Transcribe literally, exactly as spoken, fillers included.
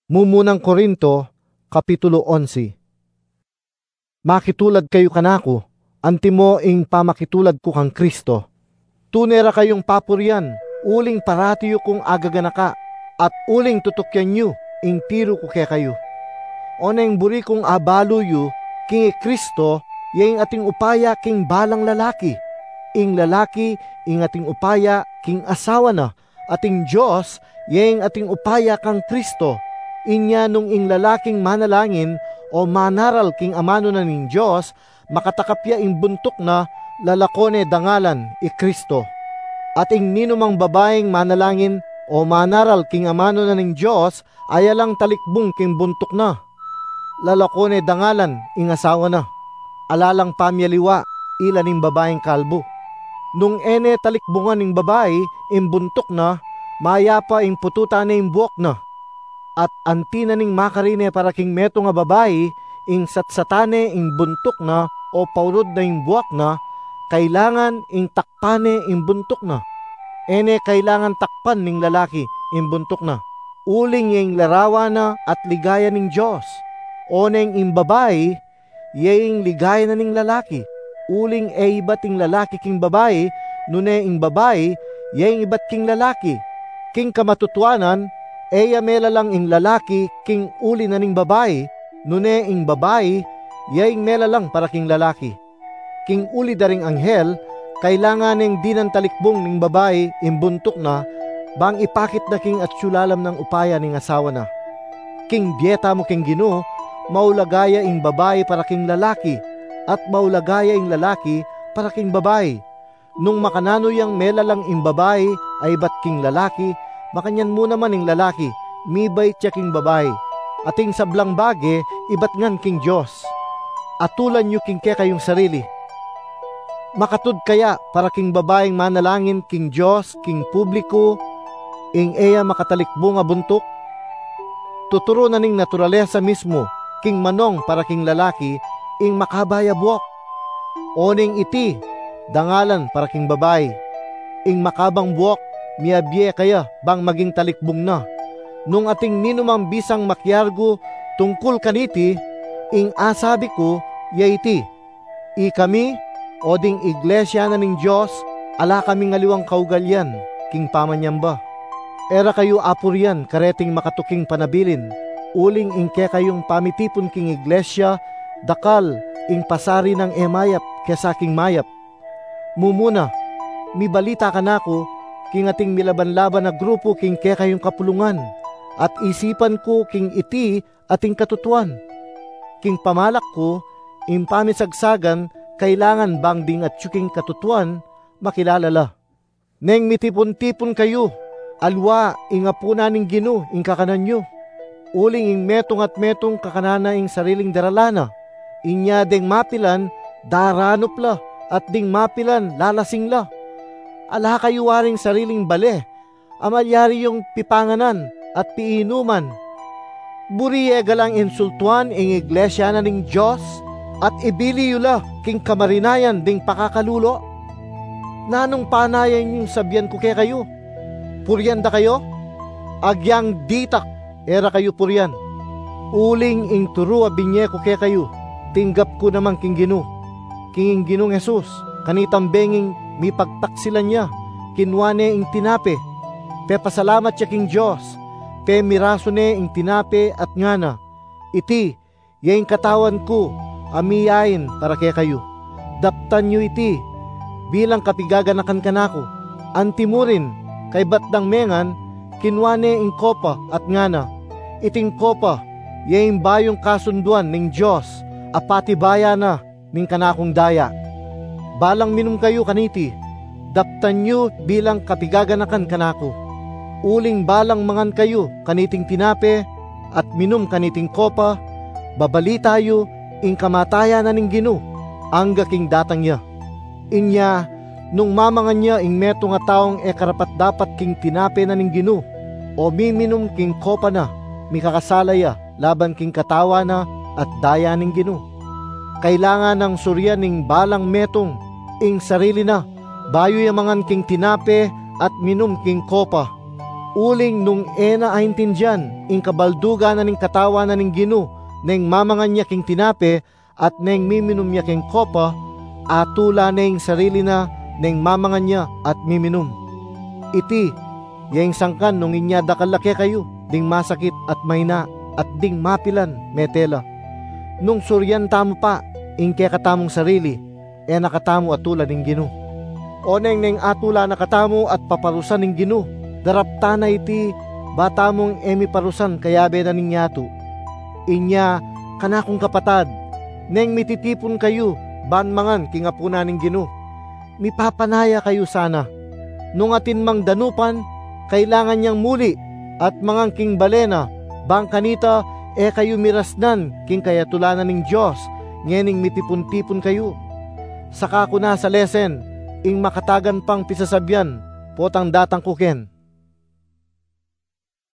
Mumunang Korinto, Kapitulo eleven. Makitulad kayo kanako, antimo ing pamakitulad ko kang Kristo. Tunera kayong papuryan, uling paratiyo kong agaganaka, at uling tutukyan nyo, ing tiro ko kaya kayo. Oneng buri kong abaluyo, king Kristo, yaing ating upaya king balang lalaki. Ing lalaki, ing ating upaya king asawa na, ating Diyos, yaing ating upaya kang Kristo. Inya nung ing lalaking manalangin o manaral king amano na ning Diyos, makatakapya ing buntok na lalakone dangalan i Kristo. At ing ninumang babaeng manalangin o manaral king amano na ning Diyos, ayalang talikbong king buntok na. Lalakone dangalan ing asawa na. Alalang pamyaliwa, ila ning babaeng kalbo. Nung ene talikbungan ning babae, ing buntok na, mayapa ing pututa na ing buwak na. At antina ning makarine para king meto nga babae, ing satsatane ing buntok na o paurod na ing buwak na, kailangan ing takpane ing buntok na. Ene kailangan takpan ning lalaki ing buntok na. Uling yung larawa na at ligaya ning Diyos. Oneng ing babae, yung ligaya na ning lalaki. Uling e ibat ing lalaki king babae, nune ing babae, yung ibat king lalaki. King kamatutuanan, eya mela lang ing lalaki king uli na ning babae, nune ing babae, yaing mela lang para king lalaki. King uli daring anghel, kailangan ning dinan talikbong ning babae imbuntok na, bang ipakit na king at sulalam ng upaya ning asawa na. King dieta mo king Ginoo, maulagaya ing babae para king lalaki, at maulagaya ing lalaki para king babae. Nung makanano yang mela lang ing babae ay bat king lalaki, makanyan mo naman ing lalaki, mibay tiya king babae. Ating sablang bage, ibat ngan king Diyos. Atulan nyo king ke kayong sarili. Makatud kaya para king babaeng manalangin king Diyos, king publiko, ing eya makatalikbo nga buntok. Tuturo na ning naturalesa mismo, king manong para king lalaki, ing makabaya buwak. Oning iti, dangalan para king babae, ing makabang buwak, miabye kaya bang maging talikbong na. Nung ating ninumang bisang makyargo tungkol kaniti, ing asabi ko, yaiti, i kami, o ding iglesia na ning Diyos, ala kami ngaliwang kaugalyan, king pamanyamba. Era kayo apuryan, kareting makatuking panabilin, uling ingke kayong pamitipon king iglesia, dakal, ing pasari ng emayap, kesa king mayap. Mumuna, mi balita ka nako, king ating milaban-laban na grupo king ke kayong kapulungan, at isipan ko king iti ating katutuan. King pamalak ko, ing pamisagsagan, kailangan bang ding at king katutuan, makilalala. Neng mitipon-tipon kayo, alwa ing apuna ning Ginoo ing kakanan nyo. Uling ing metong at metong kakanana ing sariling daralana, inya ding mapilan, daranop la, at ding mapilan, lalasing la. Ala kayo waring sariling bale, amalyari yung pipanganan at piinuman. Buri e galang insultuan ing iglesia na ning Diyos, at ibili yula king kamarinayan ding pakakalulo. Nanong panayan yung sabyan ko kaya kayo? Puryan da kayo? Agyang ditak, era kayo puryan. Uling ing turua binye ko kaya kayo, tinggap ko naman king Ginoo. King Ginoong Jesus, kanitambenging mi pagtaksilan niya, kinwane ing tinape, pe pasalamat siya king Diyos, pe miraso ne ing tinape at ngana, iti, yaing katawan ko, amiyain para kaya kayo. Daptan nyo iti, bilang kapigaganakan kanako, antimurin, kay batdang mengan, kinwane ing kopa at ngana, iting kopa, yaing bayong kasunduan ning Diyos, apati baya na, ning kanakong daya. Balang minum kayo kaniti, daptan nyo bilang kapigaganakan kanako. Uling balang mangan kayo kaniting tinape, at minum kaniting kopa, babali tayo, ing kamataya na ning Ginoo, angga king datang niya. Inya, nung mamangan niya ing meto nga taong e karapat dapat king tinape na ning Ginoo, o miminum king kopa na, mikakasalaya, laban king katawa na, at daya ning Ginoo. Kailangan ng surya ning balang metong, ing sarili na, bayo yamangan king tinape, at minum king kopa. uling nung ena aintindyan, ing kabalduga na ning katawa na ning Gino, neng mamangan niya king tinape, at neng miminom niya king kopa, atula neng sarili na, neng mamangan niya at miminom. Iti, yang sangkan nung inya dakalaki kayo, ding masakit at mayna, at ding mapilan, metela. Nung suryan tamo pa, ing kaya katamong sarili, e nakatamo atula ning Gino. O neng neng atula nakatamo at paparusan ning Gino, darapta na iti, batamong emi parusan kayabe na ninyato. Inya, kanakong kapatad, neng mititipon kayo, banmangan kingapuna ning Gino. Mipapanaya kayo sana. Nung atin mang danupan, kailangan niyang muli, at mangang king balena, bang kanita, e kayo mirasnan, king kayatulanan ning Diyos, ngening mitipon-tipon kayo. Saka ko na sa lesen, ing makatagan pang pisasabyan, potang datang kuken.